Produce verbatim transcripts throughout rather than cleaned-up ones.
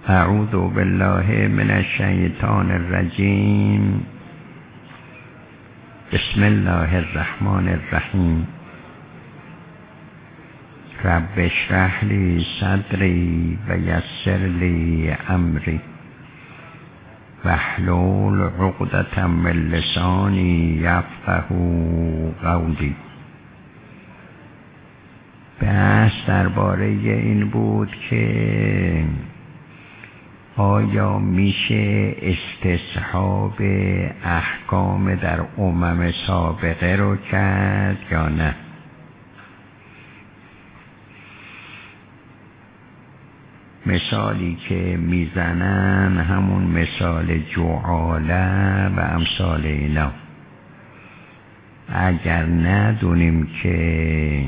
اعوذ بالله من الشیطان الرجیم. بسم الله الرحمن الرحیم. رب اشرح لی صدری و یسر لی امری واحلل عقدة من لسانی یفقهوا قولی. بحث درباره این بود که آیا میشه استصحاب احکام در امم سابقه رو کرد یا نه؟ مثالی که میزنن همون مثال جعاله و امثال اینا. اگر ندونیم که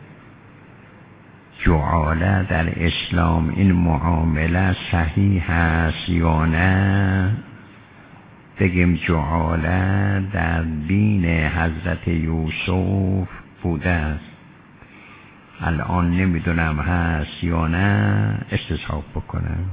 جعاله در اسلام این معامله صحیح هست یا نه، بگیم جعاله در دین حضرت یوسف بوده است، الان نمیدونم هست یا نه، استصحاب بکنم.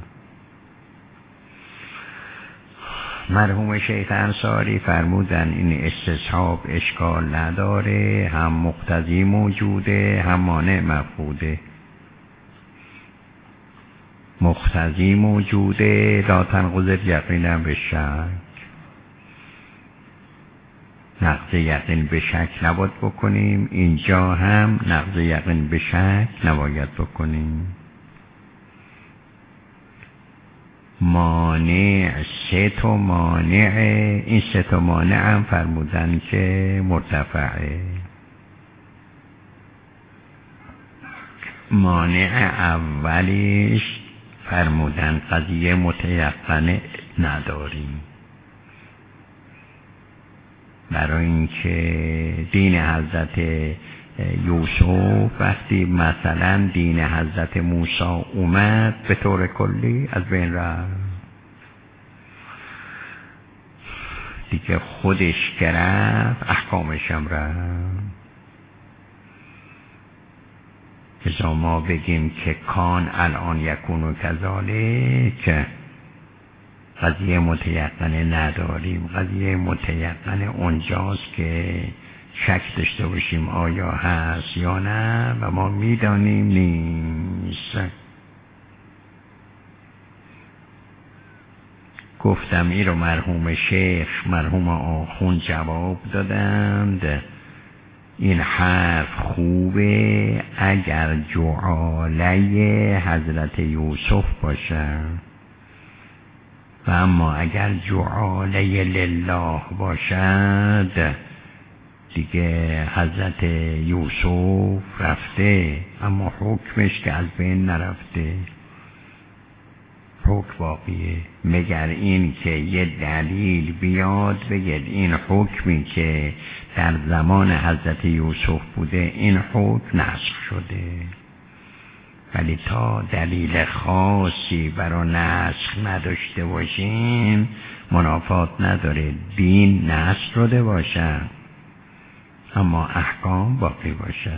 مرحوم شیخ انصاری فرمودن این استصحاب اشکال نداره، هم مقتضی موجوده هم مانع مفقوده. مقتضی موجوده لا تنقض یقینا به شک، نقض یقین به شک نباید بکنیم، اینجا هم نقض یقین به شک نباید بکنیم. مانع سه تا مانع، این سه تا مانع هم فرمودن که مرتفعه. مانع اولیش فرمودن قضیه متیقنه نداریم، برای اینکه دین حضرت یوسف وقتی مثلا دین حضرت موسی اومد به طور کلی از بین رفت دیگه، خودش گرفت احکامش هم رفت. ازا ما بگیم که کان الان یکون و کذالک، قضیه متیقنه نداریم. قضیه متیقنه اونجاست که شک داشته باشیم آیا هست یا نه و ما میدانیم نیست. گفتم این رو مرحوم شیخ مرحوم آخوند جواب دادند. این حرف خوبه اگر جعاله حضرت یوسف باشه، و اما اگر جعاله لله باشد دیگه حضرت یوسف رفته اما حکمش که از بین نرفته، حکم باقیه. مگر این که یه دلیل بیاد بگید این حکمی که در زمان حضرت یوسف بوده این حکم نسخ شده، ولی تا دلیل خاصی برای نسخ نداشته باشیم منافات نداره. دین نسخ شده باشه اما احکام باقی باشه.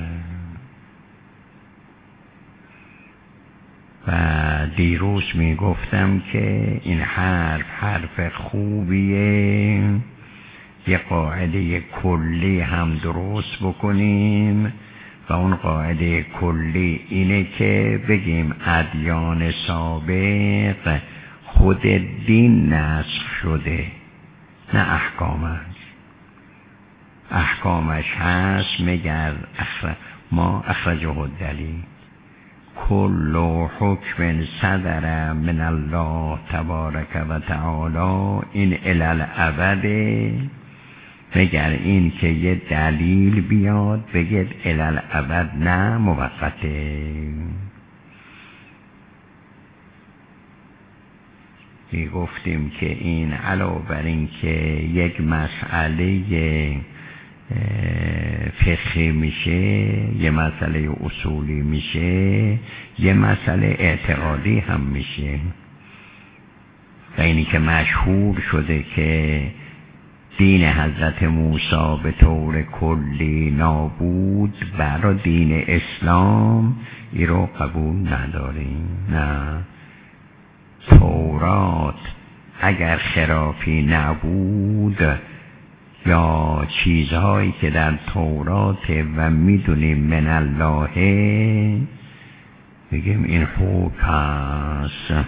و دیروز می گفتم که این حرف حرف خوبیه، یه قاعده کلی هم درست بکنیم و اون قاعده کلی اینه که بگیم ادیان سابق خود دین نسخ شده نه احکامش. احکامش هست مگر اخر ما اخرجه الدلیل کل حکم صدر من الله تبارک و تعالی این الالعبد، مگر این که یه دلیل بیاد بگید الالعبد نه موقته. می گفتیم که این علاوه بر این که یک مسئله فقهی میشه، یه مسئله اصولی میشه، یه مسئله اعتقادی هم میشه. و اینی که مشهور شده که دین حضرت موسی به طور کلی نابود، برای دین اسلام ای رو قبول نداریم. نه، تورات اگر خرافی نبود یا چیزهایی که در تورات و میدونیم من الله بگیم این حکم هست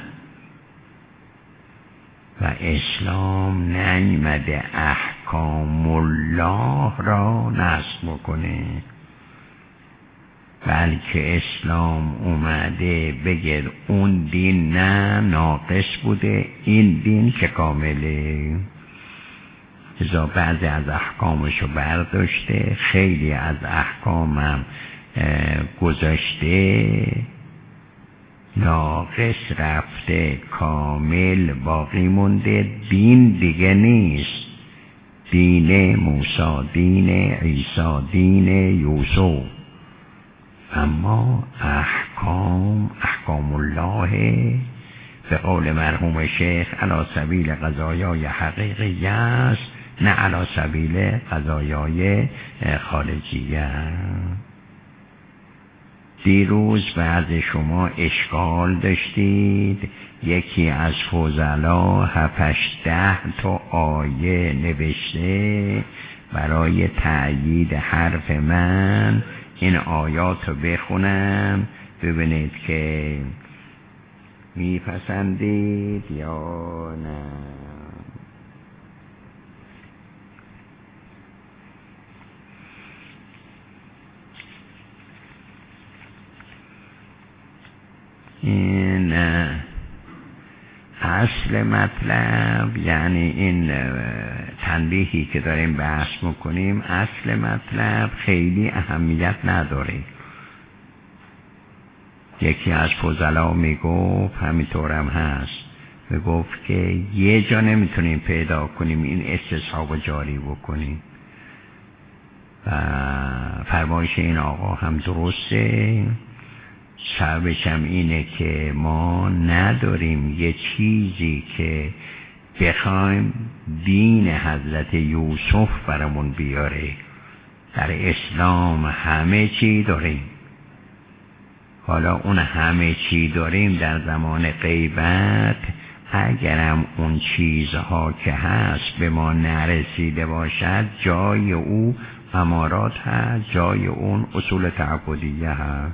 و اسلام نیامده احکام الله را نسخ بکنه، بلکه اسلام اومده بگه اون دین نه ناقص بوده، این دین که کامله. ازا بعضی از احکامشو برداشته، خیلی از احکامم گذاشته، ناقص رفته، کامل باقی مونده. دین دیگه نیست، دین موسی، دین عیسی، دین یوسف، اما احکام احکام الله به قول مرحوم شیخ علی سبیل قضایای حقیقی است، نه علی سبیل قضایای خارجیه. دیروز بعض شما اشکال داشتید، یکی از فضلا هفتش ده تا آیه نوشته برای تأیید حرف من. این آیات رو بخونم ببینید که میپسندید یا نه. این اصل مطلب، یعنی این تنبیهی که داریم بحث میکنیم، اصل مطلب خیلی اهمیت نداره. یکی از فضلا میگفت، همینطورم هست، میگفت که یه جا نمیتونیم پیدا کنیم این استصحاب جاری بکنیم و فرمایش این آقا هم درسته. سببش هم اینه که ما نداریم یه چیزی که بخوایم دین حضرت یوسف برامون بیاره. در اسلام همه چی داریم، حالا اون همه چی داریم در زمان غیبت، اگرم اون چیزها که هست به ما نرسیده باشد، جای او امارات هست، جای اون اصول تعبدیه هست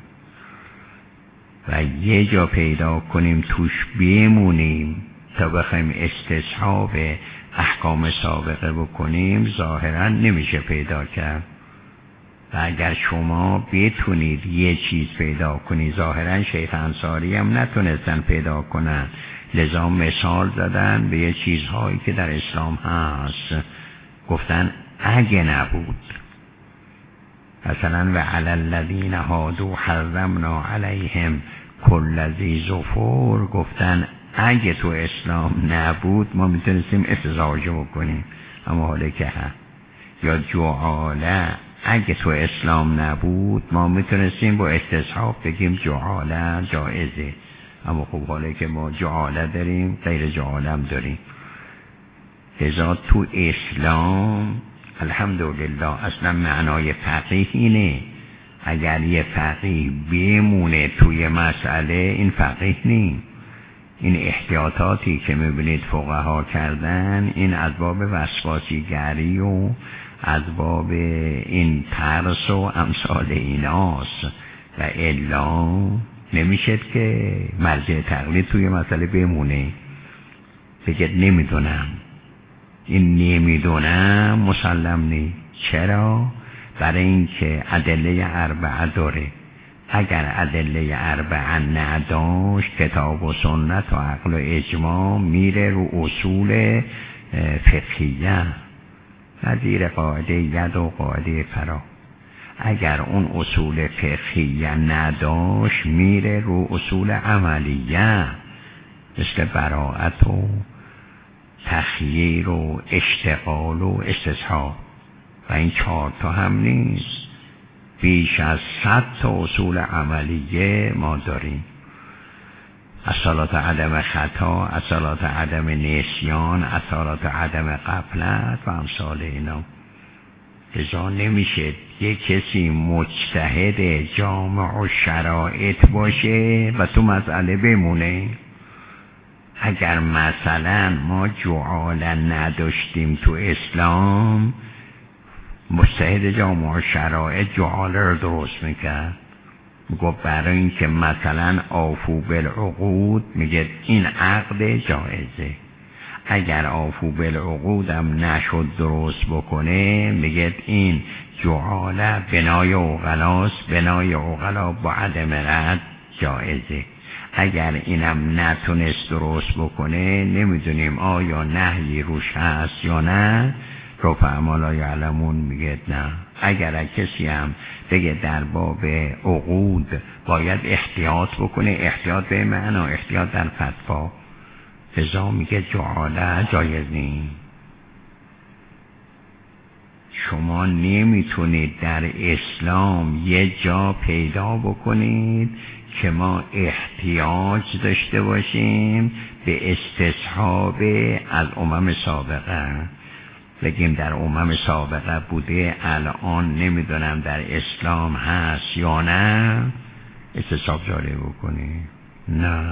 و یه جا پیدا کنیم توش بمونیم تا بخوایم استصحاب احکام سابقه بکنیم، ظاهرا نمیشه پیدا کرد. و اگر شما بتونید یه چیز پیدا کنید، ظاهرا شیخ انصاری هم نتونستن پیدا کنن، لذا مثال زدن به یه چیزهایی که در اسلام هست، گفتن اگه نبود، مثلا و علی الذین هادوا حرمنا علیهم کل ذی ظفر، گفتن اگه تو اسلام نبود ما میتونستیم استزاج بکنیم، اما حالا که هست. یا جعاله، اگه تو اسلام نبود ما میتونستیم با استصحاب بگیم جعاله جائزه، اما خب حالا که ما جعاله داریم غیر جعاله هم داریم. لذا تو اسلام الحمدلله اصلا معنای فقیه اینه، اگر یه فقیه بمونه توی مسئله این فقیه نیم. این احتیاطاتی که میبینید فقها کردن، این از باب وسواسیگری و از باب این ترس و امثال ایناست و الا نمیشه که مرجع تقلید توی مسئله بمونه بگید نمیدونم. این نمیدونم مسلم نی. چرا؟ برای اینکه ادله اربعه داره. اگر ادله اربعه نداشت، کتاب و سنت و عقل و اجماع میره رو اصول فقهیه، نظیر قاعده ید و قاعده فرا. اگر اون اصول فقهیه نداشت میره رو اصول عملیه، مثل براءت و تخییر و اشتغال و استصحاب. و این چهار تا هم نیست، بیش از صد تا اصول عملیه ما داریم. اصالات عدم خطا، اصالات عدم نسیان، اصالات عدم غفلت و امثال اینا. لذا نمیشه یک کسی مجتهد جامع و شرایط باشه و تو مسئله بمونه. اگر مثلا ما جعاله نداشتیم تو اسلام، مجتهد جامع شرایط جعاله رو درست میکرد. میگه برای اینکه مثلا آفو بالعقود، میگه این عقد جایزه. اگر آفو بالعقود هم نشد درست بکنه، میگه این جعاله بنای عقلاست، بنای عقلا با عدم رد جایزه. اگر اینم نتونست درست بکنه، نمیدونیم آیا نهی روش هست یا نه. رفع ما لا یعلمون میگه نه. اگر کسی هم بگه در باب عقود باید احتیاط بکنه، احتیاط به معنا احتیاط در فتوا، لذا میگه جعاله جایز نیست. شما نمیتونید در اسلام یه جا پیدا بکنید که ما احتیاج داشته باشیم به استصحاب از امم سابقه. بگیم در امم سابقه بوده، الان نمیدونم در اسلام هست یا نه، استصحاب جاری بکنیم. نه،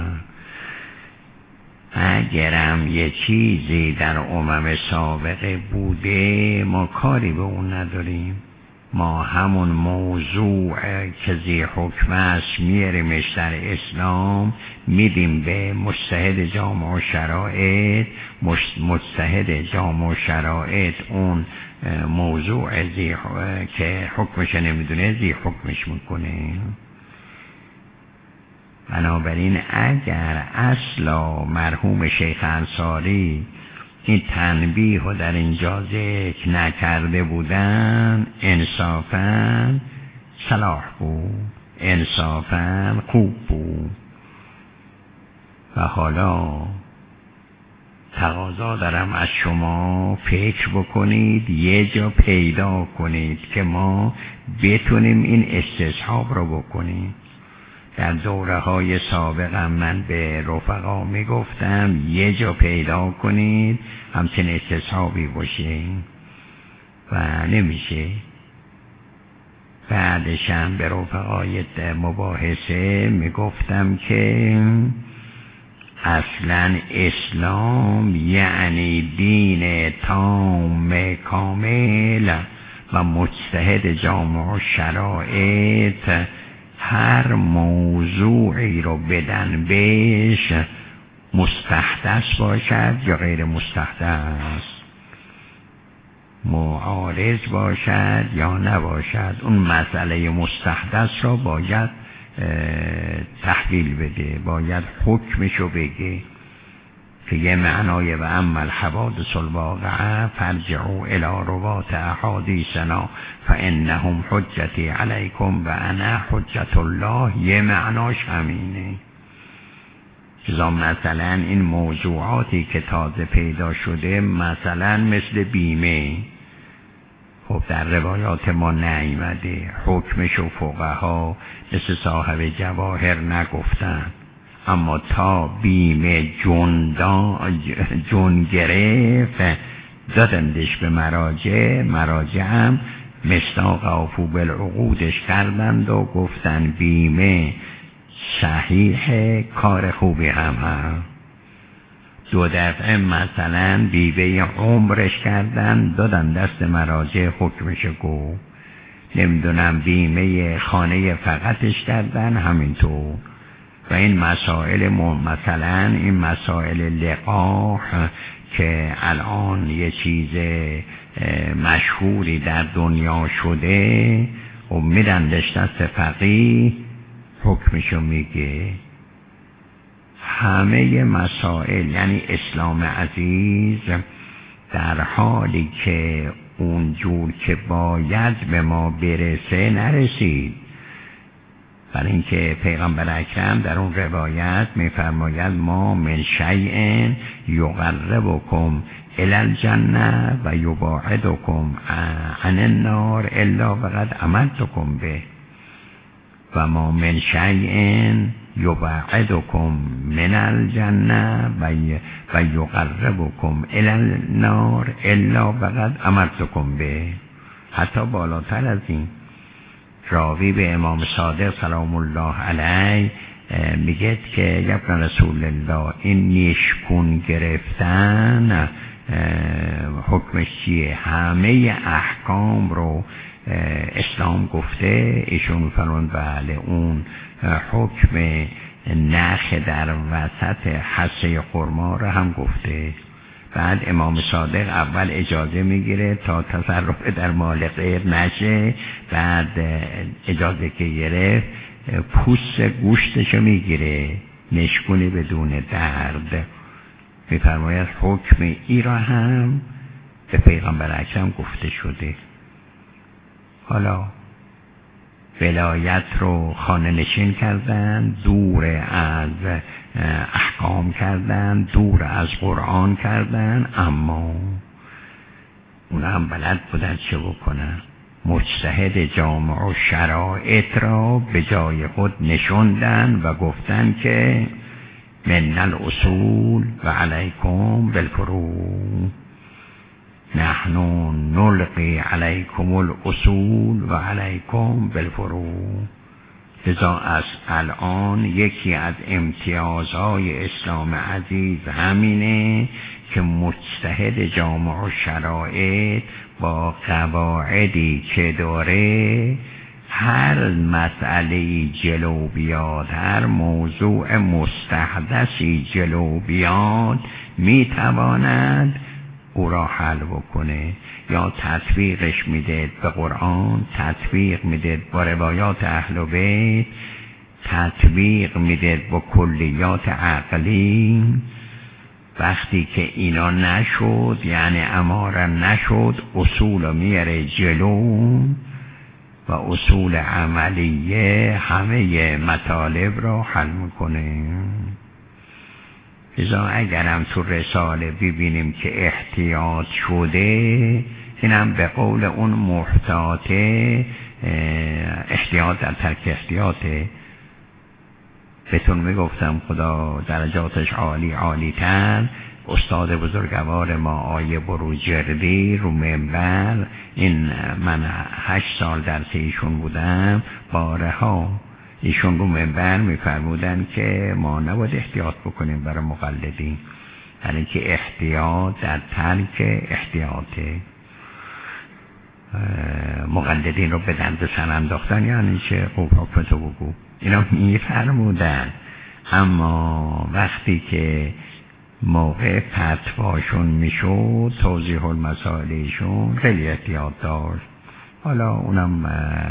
اگرم یه چیزی در امم سابقه بوده، ما کاری به اون نداریم. ما همون موضوع که ذی حکم است میاریمش در اسلام، میدیم به مجتهد جامع شرایط. مجتهد جامع شرایط اون موضوع ذی که حکمش نمیدونه ذی حکمش میکنه. بنابراین اگر اصلا مرحوم شیخ انصاری این تنبیه رو در اینجا ذکر نکرده بودن، انصافاً صلاح بود، انصافاً خوب بود. و حالا تقاضا دارم از شما فکر بکنید، یه جا پیدا کنید که ما بتونیم این استصحاب رو بکنیم. در دوره های سابقم من به رفقا میگفتم یه جا پیدا کنید همچین استصحابی باشه و نمیشه. بعدشم به رفقای مباحثه میگفتم که اصلا اسلام یعنی دین تام کامل و مجتهد جامع شرایط هر موضوعی رو بدن بهش، مستحدث باشد یا غیر مستحدث، معارض باشد یا نباشد، اون مسئله مستحدث رو باید تحویل بده، باید حکمشو بگه که یه معنای و اما الحوادث الواقعه فرجعوا الى روات احادیثنا فانهم حجتی علیکم و انا حجت الله، یه معناش همینه. چیزا مثلا این موضوعاتی که تازه پیدا شده، مثلا مثل بیمه، خب در روایات ما نیامده، حکمش و فقها مثل صاحب جواهر نگفتن، اما تا بیمه جندا جن گرفت دادندش به مراجع، مراجع هم مصداق آفو بالعقودش کردند و گفتن بیمه صحیح، کار خوبی هم هم. دو دفعه مثلا بیمه عمرش کردن، دادن دست مراجع، حکمش گفت. نمیدونم بیمه خانه فقطش کردن همینطور. و این مسائل مثلا این مسائل لقاح که الان یه چیز مشهوری در دنیا شده و میدندش دست فقیه، حکمشو میگه. همه مسائل، یعنی اسلام عزیز در حالی که اونجور که باید به ما برسه نرسید. برای اینکه پیغمبر اکرم در اون روایت میفرماید ما من شیء یقربکم الی الجنه و یباعدکم عن النار الا وقد امرتکم به و ما من شیء یباعدکم من الجنه و یقربکم الی النار الا وقد امرتکم به. حتی بالاتر از این، راوی به امام صادق سلام الله علیه میگه که یبن رسول الله این نیشگون گرفتن حکمش چیه؟ همه احکام رو اسلام گفته. ایشون فرمون بله اون حکم نخ در وسط حصه خرما رو هم گفته. بعد امام صادق اول اجازه میگیره تا تصرف در مال غیر نشه، بعد اجازه که گرفت پوست گوشتشو میگیره نشکونی بدون درد. میفرماید حکم ای را هم به پیغمبر اکرم گفته شده. حالا ولایت رو خانه نشین کردن، دور از احکام کردن، دور از قرآن کردن، اما اونا هم بلد بودن چه بکنن؟ مجتهد جامع و شرایط را به جای خود نشوندن و گفتن که من الاصول و علیکم بالفروع، نحن نلقی علیکم الاصول و علیکم بالفروع. لذا از الان یکی از امتیازهای اسلام عزیز همینه که مجتهد جامع و شرایط با قواعدی که داره هر مسئله جلو بیاد، هر موضوع مستحدثی جلو بیاد، میتواند او را حل بکنه. یا تطبیقش میده به قرآن، تطبیق میده با روایات اهل بیت، تطبیق میده با کلیات عقلی. وقتی که اینا نشد، یعنی اماره نشد، اصول میاره جلو و اصول عملیه همه مطالب را حل میکنه. لذا اگرم تو رساله ببینیم که احتیاط شده، اینم به قول اون محتاطه، احتیاط در ترک احتیاطه. بهتون میگفتم خدا درجاتش عالی عالی تر، استاد بزرگوار ما آیه بروجردی رو منبر، این من هشت سال درس ایشون بودم، بارها ایشون رو منبر میفرمودن که ما نباید احتیاط بکنیم برای مقلدین، یعنی که احتیاط در ترک احتیاطه. مقلدین رو به دند سر انداختن یعنی چه؟ خوب حکمتو بگو، اینا میفرمودن. اما وقتی که موقع فتواشون میشد، توضیح المسائلشون، خیلی احتیاط داشت. حالا اونم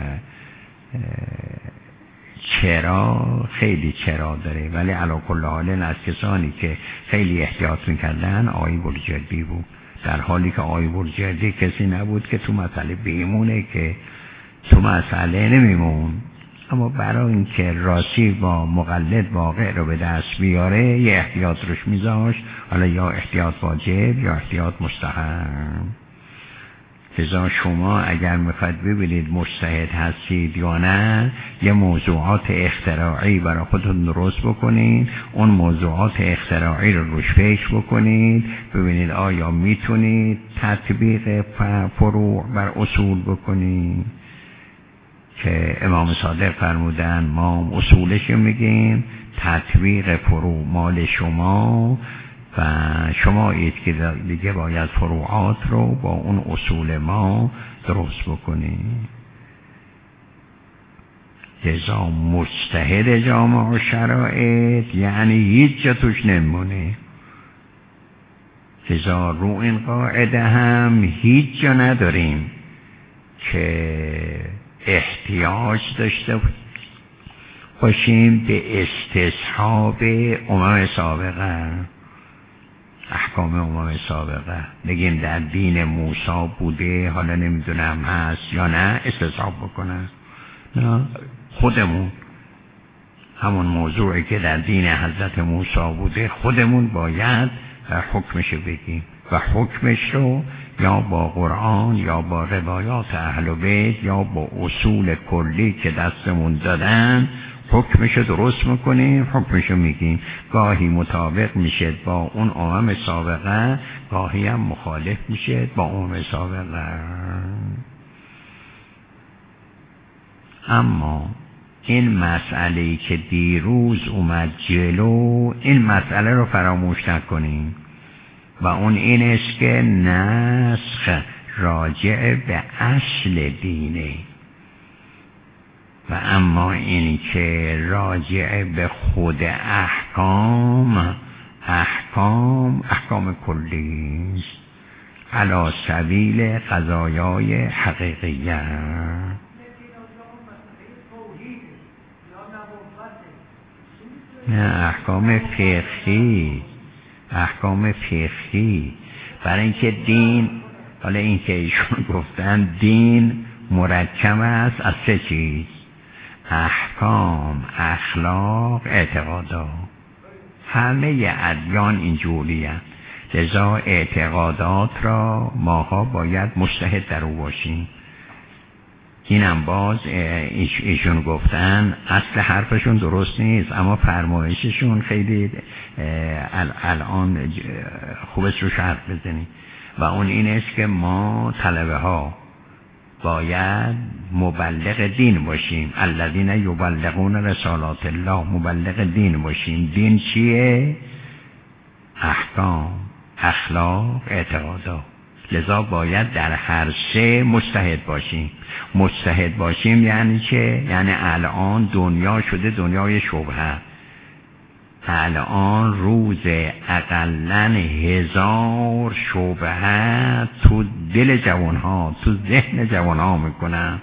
چرا خیلی چرا داره، ولی علی کل حال از کسانی که خیلی احتیاط میکردن آقای بروجردی بود، در حالی که آقای بروجردی کسی نبود که تو مسئله بیمونه، که تو مسئله نمیمون. اما برای اینکه راستی با مقلد واقع رو به دست بیاره یه احتیاط روش میذاشت، حالا یا احتیاط واجب یا احتیاط مستحب. لذا شما اگر میخواید ببینید مجتهد هستید یا نه، یه موضوعات اختراعی برای خودتون درست بکنید، اون موضوعات اختراعی رو روش فکر بکنید، ببینید آیا میتونید تطبیق فروع بر اصول بکنید. که امام صادق فرمودن ما اصولش میگیم، تطبیق فروع مال شما و شما اید که دیگه باید فروعات رو با اون اصول ما درست بکنید. لذا مجتهد جامع و شرایط یعنی هیچ جا توش نمونه. لذا رو این قاعده هم هیچ جا نداریم که احتیاج داشته باشیم به استصحاب امم سابقه، احکام امم سابقه. بگیم در دین موسی بوده، حالا نمیدونم هست یا نه، استصحاب بکنن. نه، خودمون همون موضوعی که در دین حضرت موسی بوده خودمون باید حکمشو بگیم و حکمش رو یا با قرآن یا با روایات اهل بیت یا با اصول کلی که دستمون دادن حکمشو درست میکنیم، حکمشو میگیم. گاهی مطابق میشه با اون امم سابقه، گاهی هم مخالف میشه با امم سابقه. اما این مسئله که دیروز اومد جلو، این مسئله رو فراموش نکنیم و اون این است که نسخ راجع به اصل دینه و اما این که راجع به خود احکام احکام احکام کلی است علی سبیل قضایای حقیقیه. نه احکام فقهی، احکام فقهی، برای اینکه دین، حالا این که ایشون گفتن دین مرکب است از سه چیز: احکام، اخلاق، اعتقادات. همه ادیان اینجوری هست. لذا اعتقادات را ماها باید مجتهد در او باشیم. اینم باز ایشون گفتن اصل حرفشون درست نیست، اما فرمایششون خیلی الان خوبست روش حرف بزنیم و اون این است که ما طلبه ها باید مبلغ دین باشیم. الذین یبلغون رسالات الله، مبلغ دین باشیم. دین چیه؟ احکام، اخلاق، اعتقادات. لذا باید در هر سه مجتهد باشیم. مجتهد باشیم یعنی چه؟ یعنی الان دنیا شده دنیای شبهه. الان روز اقلن هزار شبهه تو دل جوانها، تو ذهن جوانها میکنن.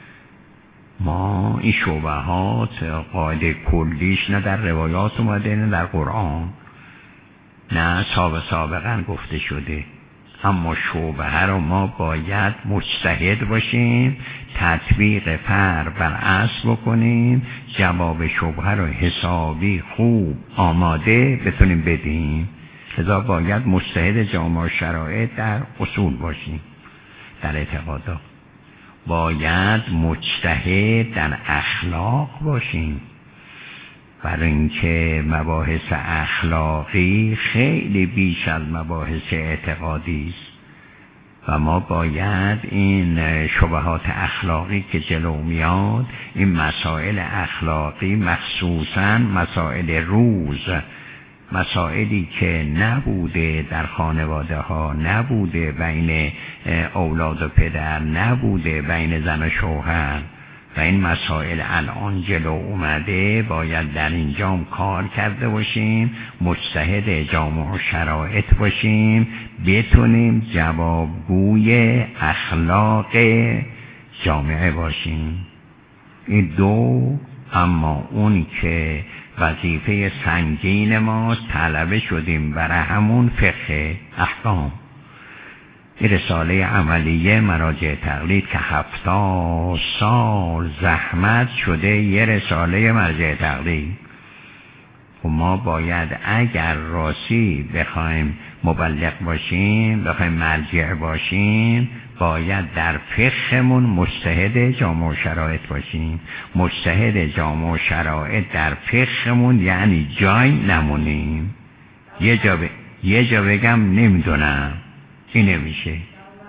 ما این شبهات قاعده کلیش نه در روایات اومده نه در قرآن، نه سابق سابقا گفته شده، اما شبهه رو ما باید مجتهد باشیم، تطبیق فرع بر اصل بکنیم، جواب شبهه رو حسابی خوب آماده بتونیم بدیم. لذا باید مجتهد جامع شرایط در اصول باشیم، در اعتقادات. باید مجتهد در اخلاق باشیم، برای اینکه مباحث اخلاقی خیلی بیش از مباحث اعتقادی است و ما باید این شبهات اخلاقی که جلو میاد، این مسائل اخلاقی، مخصوصاً مسائل روز، مسائلی که نبوده در خانواده ها، نبوده بین اولاد و پدر، نبوده بین زن و شوهر و این مسائل الان جلو اومده، باید در اینجام کار کرده باشیم، مجتهد جامع و شرایط باشیم، بتونیم جوابگوی اخلاق جامعه باشیم. این دو. اما اون که وظیفه سنگین ماست، طلبه شدیم برای همون فقه احکام. این رساله عملیه مراجع تقلید که هفتاد سال زحمت شده یه رساله مراجع تقلید و ما باید اگر راستی بخوایم مبلغ باشیم، بخوایم مرجع باشیم، باید در فقهمون مجتهد جامع و شرایط باشیم. مجتهد جامع و شرایط در فقهمون یعنی جای نمونیم. یه جا, ب... یه جا بگم نمیدونم، این نمیشه.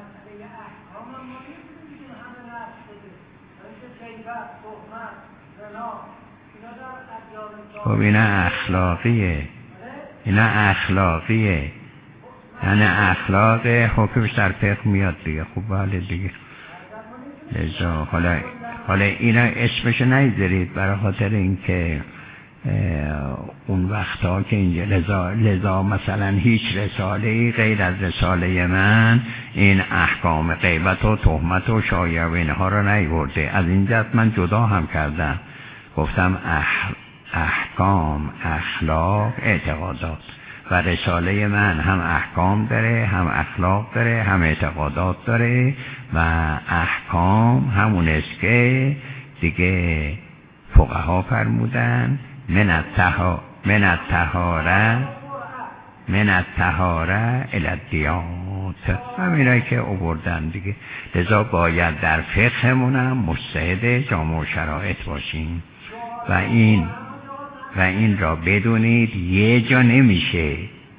خب اینا اخلاقیه، اینا اخلاقیه، یعنی اخلاق حکمش در فقه میاد دیگه. خب بله دیگه. لذا حالا حالا اینا اسمشو نگذارید برای خاطر اینکه اون وقتا که اینجا لذا, لذا مثلا هیچ رساله غیر از رساله من این احکام غیبت و تهمت و شایعه و اینها رو نیورده. از این جهت من جدا هم کردم، گفتم اح... احکام، اخلاق، اعتقادات. و رساله من هم احکام داره، هم اخلاق داره، هم اعتقادات داره. و احکام همون است که دیگه فقها فرمودن من التها من الطهاره من الطهاره الی الدیات، همینایی که آوردن دیگه. لذا باید در فقهمونم مجتهد جامع و شرایط باشیم و این و این را بدونید یه جا نمیشه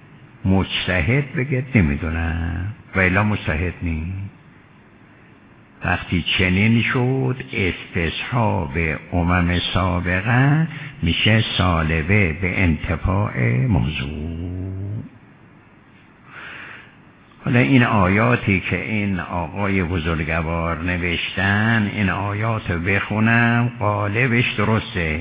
مجتهد بگه نمیدونم و الا مجتهد نیست. وقتی چنین شد استصحاب امم سابقه میشه سالبه به انتفاع موضوع. حالا این آیاتی که این آقای بزرگوار نوشتن، این آیات رو بخونم قالبش درسته.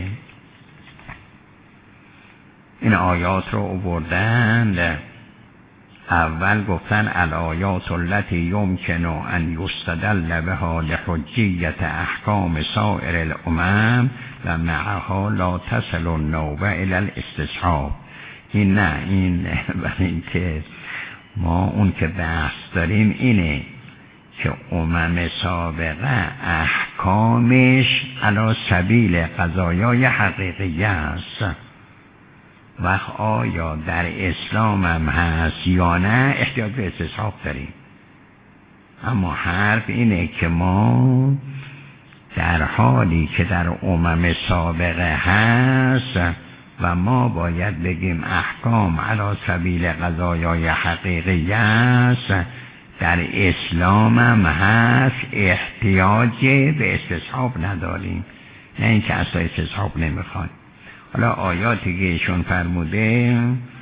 این آیات رو آوردن، اول گفتن الآیات التي يمكن ان يستدل بها لحجیت احکام سائر الامم و معها لا تصل النوبه الى الاستصحاب. این نه، این برای اینکه ما اون که بحث داریم اینه که امم سابقه احکامش علی سبیل قضایای حقیقیه است. وقت آیا در اسلام هم هست یا نه احتیاج به استصحاب داریم. اما حرف اینه که ما در حالی که در امم سابقه هست و ما باید بگیم احکام علی سبیل قضایای حقیقی است، در اسلام هم هست، احتیاج به استصحاب نداریم. نه اینکه اصلا استصحاب نمیخوایم. حالا آیاتی که ایشون فرموده،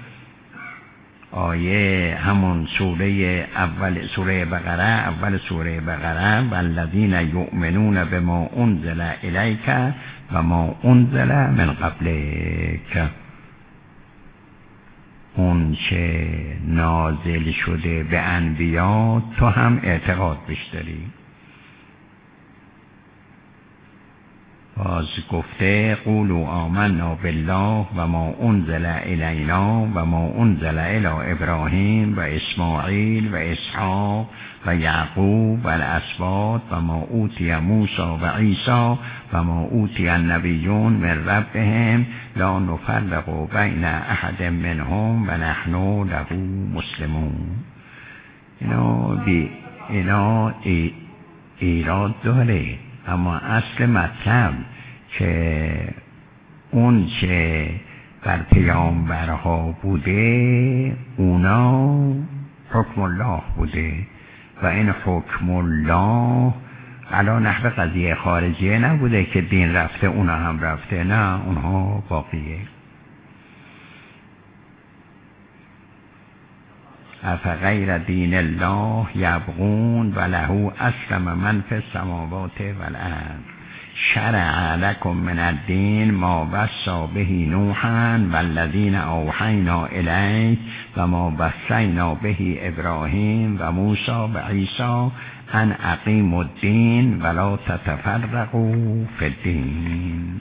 آیه همون سوره اول سوره بقره، اول سوره بقره والذین یؤمنون بما انزل الیک و ما انزل من قبلک، اون چه نازل شده به انبیا تو هم اعتقاد بشداری. باز گفته قولوا آمنا بالله و ما انزل الینا و ما انزل الی ابراهیم و اسماعیل و اسحاق و یعقوب و الاسباط و ما اوتی موسی و عیسی و ما اوتی النبیون من ربهم لا نفرق بین احد منهم و نحن له مسلمون. اینا بی اینا ای ایراد داره، اما اصل مطلب که اون چه بر پیامبرها بوده اونا حکم الله بوده و این حکم الله علا نحو قضیه خارجیه نبوده که دین رفته اونا هم رفته، نه، اونها باقیه. افغیر دین الله یبغون و له اسلم من فی السماوات والارض شرع لکم من الدین ما وصی به نوحا والذین اوحینا الیک و ما وصینا به ابراهیم و موسی و عیسی ان اقیموا الدین ولا تتفرقوا فی الدین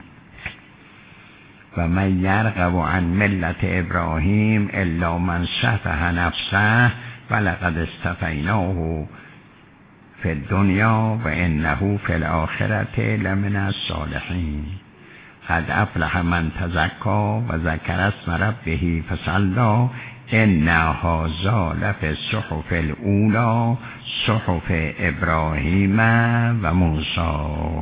و من یرغب عن ملت ابراهیم الا من شفه نفسه ولقد اصطفیناه فی الدنیا و انه فی الاخرة لمن الصالحین قد افلح من تزکا و ذکر اسم ربه فصلی ان هذا لفی الصحف الاولی صحف ابراهیم و موسی.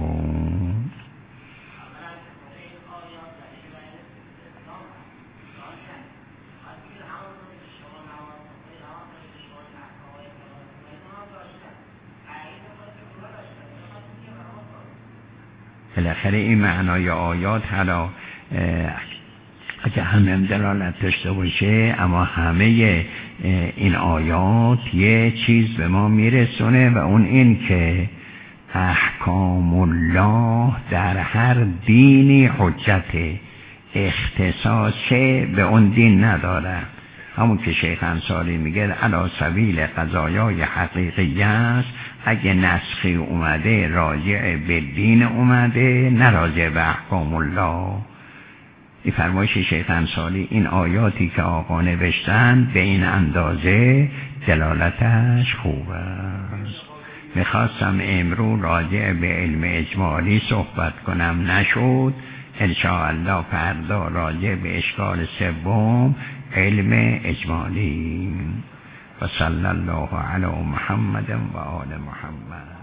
بالاخره این معنای آیات حالا اگه همه دلالت داشته باشه، اما همه این آیات یه چیز به ما میرسونه و اون این که احکام الله در هر دینی حجت، اختصاص به اون دین نداره. همون که شیخ انصاری میگه علی سبیل قضایای حقیقی است، اگه نسخی اومده راجع به دین اومده، نه راجع به احکام الله. این فرمایش شیخ انصاری، این آیاتی که آقا نوشتن به این اندازه دلالتش خوب است. میخواستم امرو راجع به علم اجمالی صحبت کنم، نشد. انشاءالله فردا راجع به اشکال سوم علم اجمالی. و صلی الله علی محمد و آل محمد.